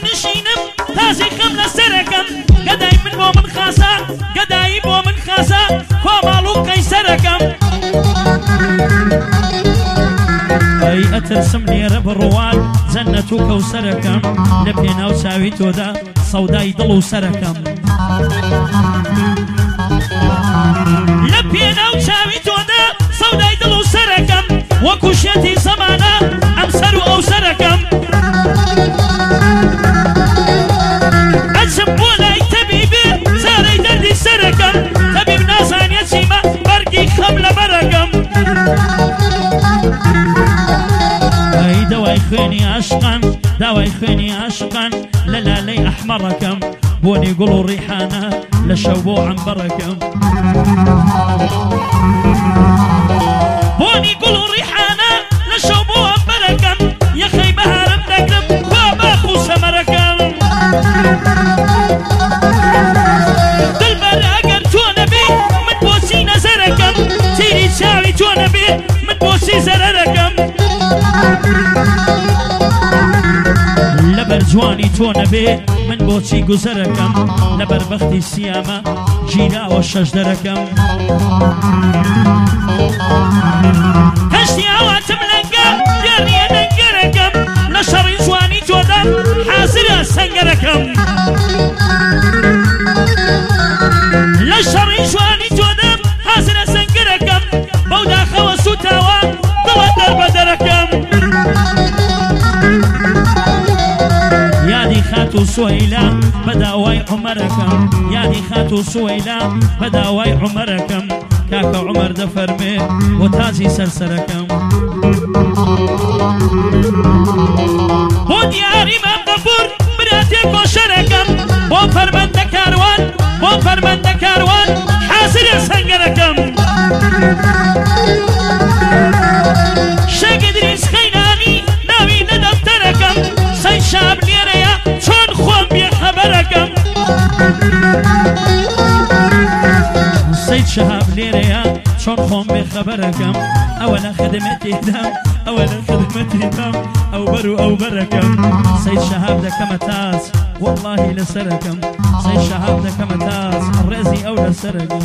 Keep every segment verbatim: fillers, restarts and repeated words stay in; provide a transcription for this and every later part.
نشینم تازی خەم لە سەرەکەم گەدای من بۆ من خاسە گەدایی بۆ من خاسە کۆماڵ و قەیسەرەکەم ئەی ئەترسم لێرە بڕوان جەننەت و کەوسەرەکەم لە پێناو چاوی تۆدا سەودای دڵ و سەرەکەم لە پێناو چاوی تۆدا سەودای دڵ و سەرەکەم وەکو شێتی زەمانە ئەم سەر و ئەو سەرەکەم ئەچم بۆ لای تەبیبێ زارەی دەردی سەرەکەم تەبیب نازانێت چیمە بەرگی خەم لە بەرەکەم ئەی دەوای خوێنی عاشقان داوای خوێنی عاشقان لە لالەی ئەحمەڕەکەم بۆنی گوڵ و ڕیحانە لە شەو بۆ عەمبەرەکەم بۆنی گوڵ و ڕیحانە لە شەو بۆ عەمبەرەکەم یەخەی بەهارم دەگرم خوا باخ و سەمەرەکەم دڵبەر ئەگەر تۆ نەبێ من بۆچی نەزەرەکەم تیری چاوی تۆ نەبێ من بۆچی زەرەرەکەم لەبەر جوانی تۆ نەبێ من بۆچی گوزەرەکەم لەبەر بەختی سیامە گیراوە شەش دەرەکەم هەشتی ئاواتم لەنگە یاڕیە لەنگەرەکەم لە شەڕی جوانی تۆدا حازرە سەنگەرەکەم لە شەڕی جوانی تۆدا حازرە سەنگەرەکەم بەو داخەوە سوتاوە دڵە دەربەدەرەکەم یادی خات و سوهیلا بەداوای عومەرەکەم یادی خات و سوهیلا بەداوای عومەرەکەم کاکە عومەر دەفەرمێ بۆ تاجی سەرسەرەکەم بۆ دیاری مەغەفور براتێ کۆشەرەکەم بۆ فەرمەندە کاروان بۆ فەرمەندە کاروان حازرە سەنگەرەکەم شەگە دریس خەینانی ناوی لە دەفتەرەکەم سەی شاب لێرەیە چۆن خۆم بێخەبەرەکەم سەید شەهاب لێرەیە چۆن خۆم بێخەبەرەکەم ئەوە لە خدمەتێدام ئەوە لە خدمەتێدام ئەو بەر و ئەو بەرەکەم سەید شەهاب دەکەمە تاس وەڵڵاهی لەسەرەکەم سەید شەهاب دەکەمە تاس ڕێزی ئەو لەسەرەکەم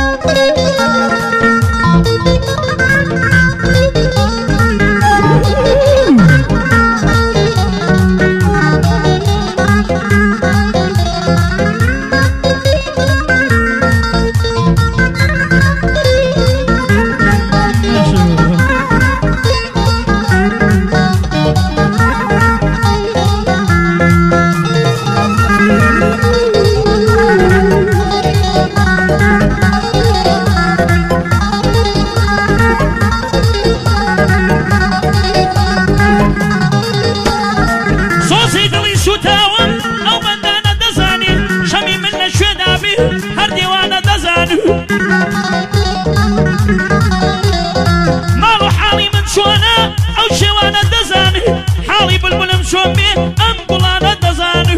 ماڵ و حاڵی من چۆنە ئەو شێوانە دەزانێ حاڵی بلبلم چۆن بێ ئەم گوڵانە دەزانێ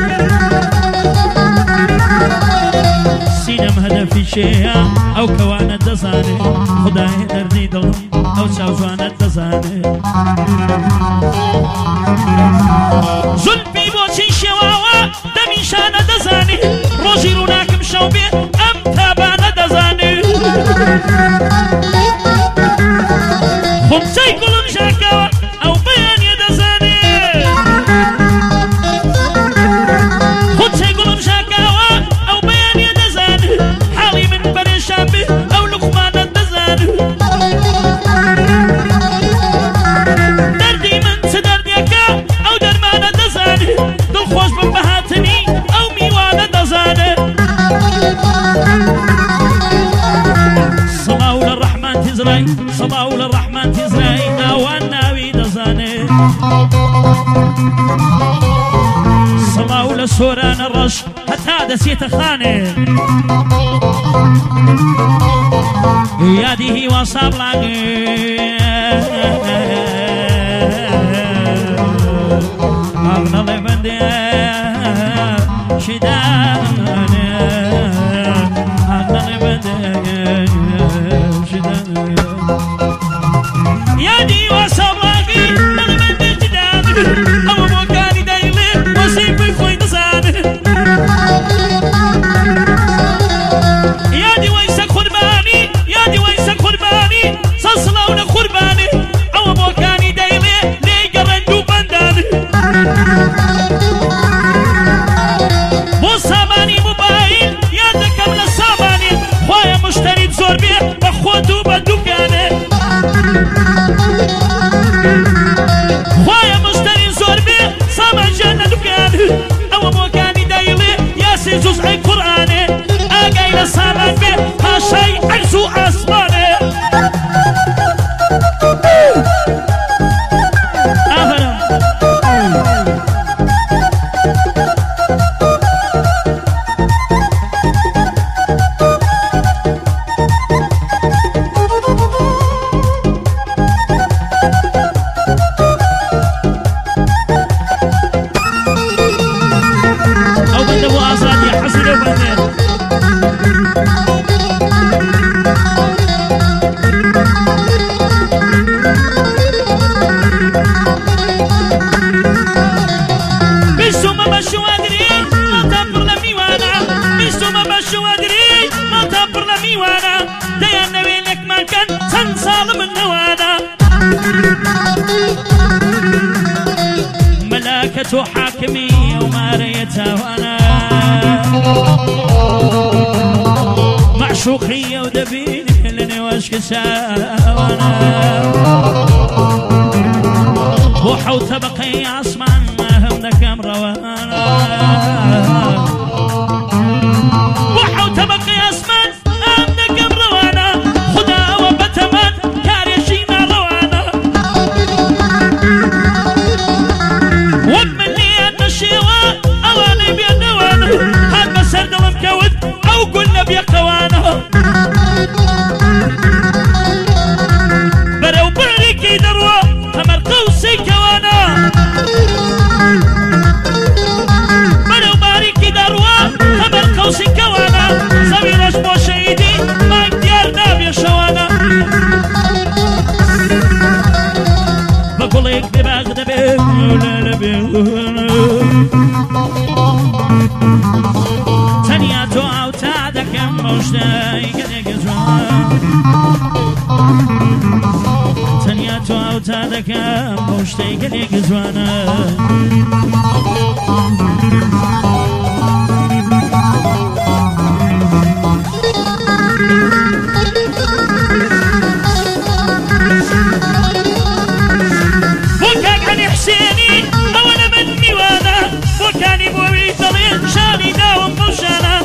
سینەم هەدەفی شێیە ئەو کەوانە دەزانێ خودای دەردی دڵم ئەو چاوجوانە دەزانێ زولفی بۆچی شێواوە دەمیشانە دەزانێ ڕۆژی ڕووناکم شەو بێ ئەم تابانە دەزانێ خۆمچەی گوڵم ژاکەوە ئەو بەیانیە دەزانێ خۆمچەی گوڵم ژاکەوە ئەو بەیانیە دەزانێ حاڵی من پەرێشان بێ ئەو لوقمانە دەزانێ دەردی من چ دەردێکە ئەو دەرمانە دەزانێ دڵخۆش بم بە هاتنی ئەو میوانە دەزانێ سڵاو لە ڕەحمان تیزرای سڵاو لە ڕەحمان تیزرای ناوان ناوی دەزانێ سڵاو لە سۆرانە ڕەش هەتا دەچێتە خانێ یادی هیوا سابڵاگێ ئاغنەڵێ بەندێ شیدانێ ئاغنەڵێ بەندێ یادی واسەڵاگی دەڵێ بەندێ شیدانێ ئەوە بۆ کاری دەیڵێ وەسی بشوادري ما تبر لميوانا بيستوما بشوادري ما تبر لميوانا ديان نوينك ما كان تنصال من نوانا ملاكة حاكمي وماريتها وانا معشوقية ودبيني لني واشك ساوانا وحوت بقي عصمان ما هم دكم روانا وحوت بقي عصمان هم دكم روانا خدا وبتمن كاريشينا روانا ومن لي أن الشيوى أواني بينوانا هاد مسر دلم كود أو قلنا بيقوانا برو بريكي دروا همر قوسي كوانا برو بريكي دروا همر قوسي كوانا زوي رجبو شهيدي ما اكتيار نابي شوانا بقولك بباغد بيونا لبيونا تنياتو او تعدك موشتاي كدك زوان تنياتو او تعدك موشتاي كدك زوانا حسيني أولا مني وانا وكاني بوي طريق شاني داوم موشانا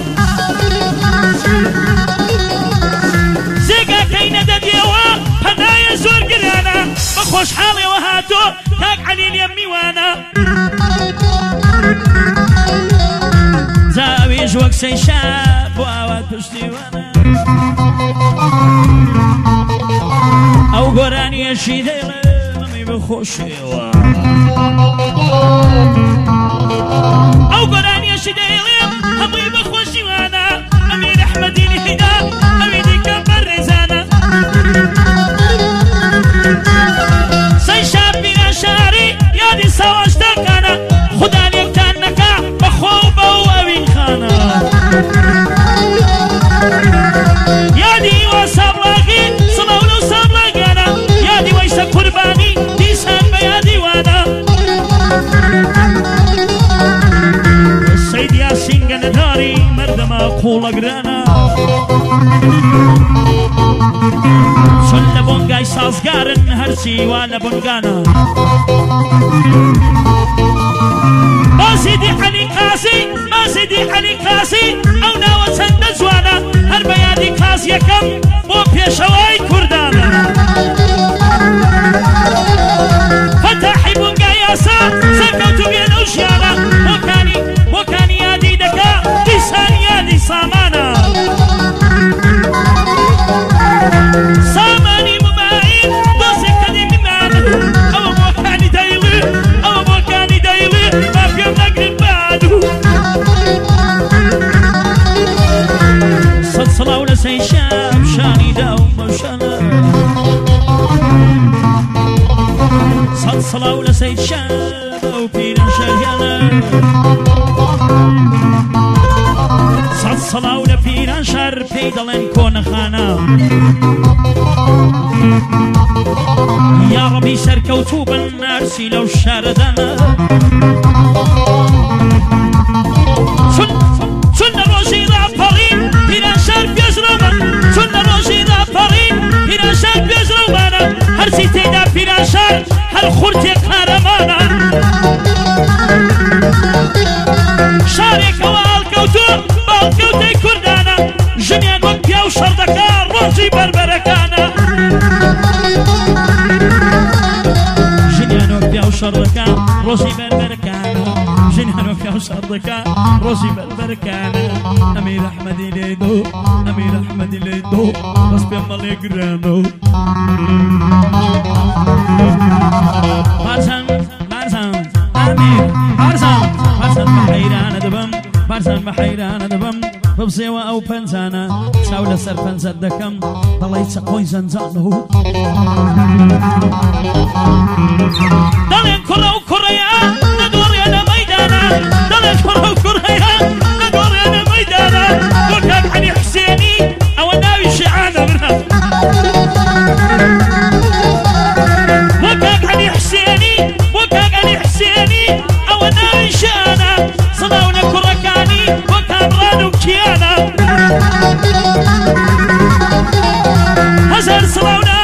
زيقا كينا دديوا هنايا زور قرانا بخوش حالي وهاتو كاك علي اليمي وانا زاوي جوك سي شاب واوات بشتي وانا أو قراني الشيدي بخوشيوا أو قراني الشديليم همي بخوشي وانا أمير أحمد الهدى أمير كبر رزانا سي شابنا شاري يادي سواش تاكانا خدا ليك تانكا بخوبة وأوين خانا يادي وصابلاقي صمولو صابلاقانا يادي ويسا قرباني السيد ياسين قنداري مردما قول قرانا سل بونغاي سازقارن هرسي والا بونغانا ما سيدي علي قاسي ما سيدي علي قاسي او ناوة سندزوانا هر بيادي قاس يكم بو بيشواي كردانا فتحي بونغاي ياسا سكوتو بين وشيانا وكاني وكاني يادي دكا لسان يادي سامانا ساماني مباين دوسي قديم معنا او موكاني دايلي او موكاني دايلي ما في نقرب بعدو صد صلاة ولا سي شاب شاني داوم وشانا صد صلاة ولا سيد شاب أو بينا شريانا صد صلاة ولا بينا شر بيدلن كون خانا يا ربي سركوتو بالنارسي لو شاردنا سن سن روجي رافرين بينا شر بيجربا سن روجي رافرين بينا شر بيجربا هرسي تيدا بينا شر هالخورتي قهرمانا شارك والكوتو بالكوتي كردانا جميع قبيا وشردكا روجي بربركانا جنيانو قبيا وشردكا روجي بربركانا جنيانو قبيا وشردكا روجي بربركانا أمير أحمد ليدو أمير أحمد ليدو بس بيما ليقرانو بارسان بارسان أمير بارسان بارسان بحيران دبم بارسان بحيران دبم ببصيوة أو بنزانا ساولة سر بنزد دكم ضليت سقوي زنزانو دلين كرة وكريا ندور يا ميدانا أنا كره كرهيها أقول أنا ميدانا وكان علي حسيني أو ناوي شعانة منها وكان علي حسيني وكان علي حسيني أو ناوي شعانة صلاونا كركاني وكان رانو كيانا هزار صلاونا